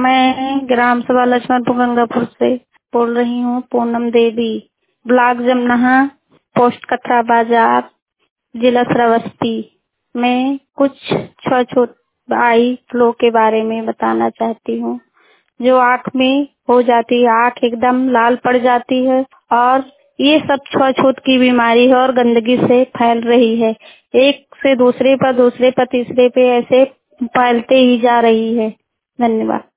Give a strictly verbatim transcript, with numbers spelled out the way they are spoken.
मैं ग्राम सभा लक्ष्मणपुर गंगापुर से बोल रही हूँ, पूनम देवी, ब्लॉक जमनहा, पोस्ट कथरा बाजार, जिला श्रावस्ती। मैं कुछ छुआछूत आई फ्लो के बारे में बताना चाहती हूँ। जो आँख में हो जाती है, आँख एकदम लाल पड़ जाती है और ये सब छुआछूत की बीमारी है और गंदगी से फैल रही है। एक से दूसरे पर, दूसरे पर तीसरे पे ऐसे फैलते ही जा रही है। धन्यवाद।